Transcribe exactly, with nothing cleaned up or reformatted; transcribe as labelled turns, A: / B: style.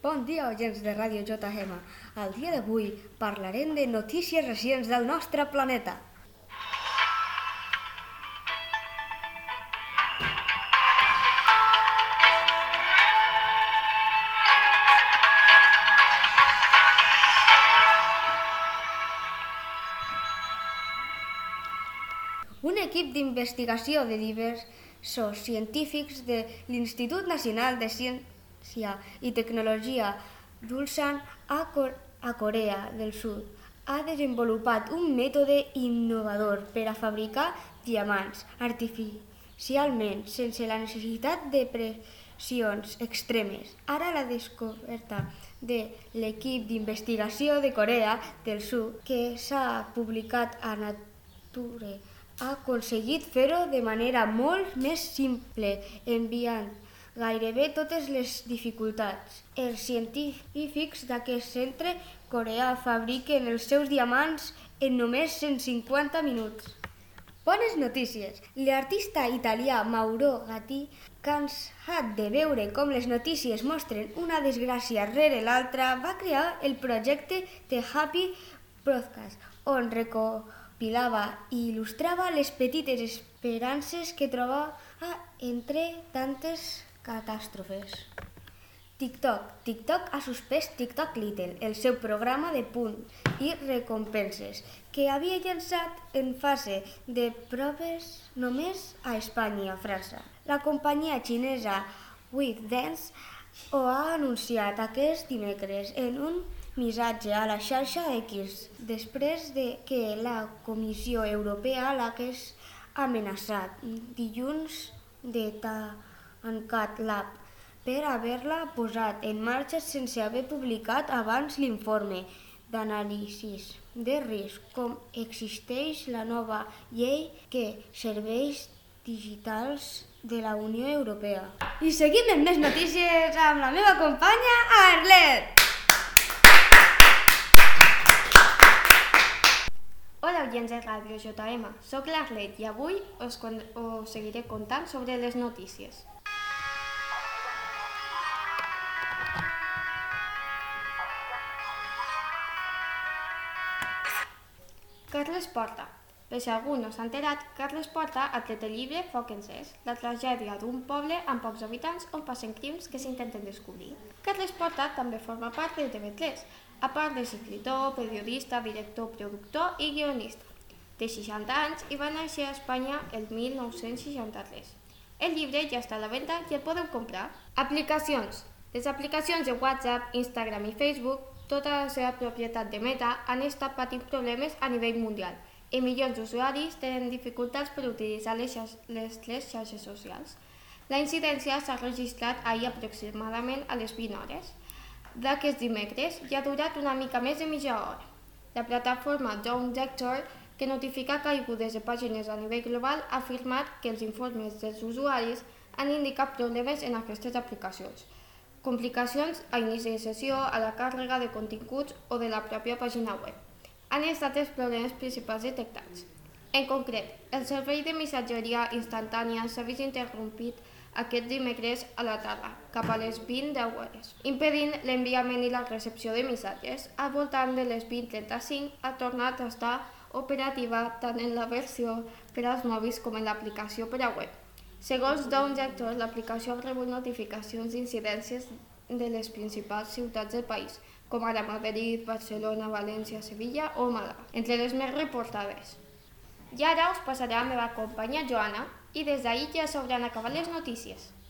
A: Bon dia, oients de Ràdio J M. El dia d'avui parlarem de notícies recents del nostre planeta. Un equip d'investigació de diversos científics de l'Institut Nacional de Ciència i Tecnologia d'Ulsan a Corea del Sud ha desenvolupat un mètode innovador per a fabricar diamants artificialment sense la necessitat de pressions extremes. Ara la descoberta de l'equip d'investigació de Corea del Sud, que s'ha publicat a Nature, ha aconseguit fer-ho de manera molt més simple, enviant gairebé totes les dificultats. Els científics d'aquest centre coreà fabriquen els seus diamants en només cent cinquanta minuts. Bones notícies! L'artista italià Mauro Gatti, cansat de veure com les notícies mostren una desgràcia rere l'altra, va crear el projecte The Happy Podcast, on recopilava i il·lustrava les petites esperances que trobava entre tantes catàstrofes. TikTok. TikTok ha suspès TikTok Little, el seu programa de punts i recompenses, que havia llançat en fase de proves només a Espanya i a França. La companyia xinesa WeDance ho ha anunciat aquest dimecres en un missatge a la xarxa X, després de que la Comissió Europea l'hagués amenaçat dilluns de tancat l'app per haver-la posat en marxa sense haver publicat abans l'informe d'anàlisi de risc, com exigeix la nova llei de serveis digitals de la Unió Europea. I seguim amb més notícies amb la meva companya Arlet!
B: Hola, oients de Ràdio J M. Soc l'Arlet i avui us, con us seguiré contant sobre les notícies. Carles Porta. Per si algú no s'ha enterat, Carles Porta ha tret el llibre Foc encès, la tragèdia d'un poble amb pocs habitants on passen crims que s'intenten descobrir. Carles Porta també forma part de T V tres, a part de ser escriptor, periodista, director, productor i guionista. Té seixanta anys i va néixer a Espanya el mil nou-cents seixanta-tres. El llibre ja està a la venda i el podeu comprar. Aplicacions. Les aplicacions de WhatsApp, Instagram i Facebook, tota la seva propietat de Meta, han estat patint problemes a nivell mundial i milions d'usuaris tenen dificultats per utilitzar les, les tres xarxes socials. La incidència s'ha registrat ahir aproximadament a les vint hores. D'aquest dimecres ja ha durat una mica més de mitja hora. La plataforma Downdetector, que notifica caigudes de pàgines a nivell global, ha afirmat que els informes dels usuaris han indicat problemes en aquestes aplicacions. Complicacions a inici de sessió, a la càrrega de continguts o de la pròpia pàgina web. Han estat els problemes principals detectats. En concret, el servei de missatgeria instantània s'ha vist interrompit aquest dimecres a la tarda, cap a les vint hores, impedint l'enviament i la recepció de missatges. Al voltant de les vint trenta-cinc ha tornat a estar operativa tant en la versió per als mòbils com en l'aplicació per a web. Segons Downdetector, l'aplicació ha rebut notificacions d'incidències de les principals ciutats del país, com ara Madrid, Barcelona, València, Sevilla o Màlaga, entre les més reportades. I ara us passaré a la meva companya Joana, i des d'ahir ja s'hauran acabat les notícies.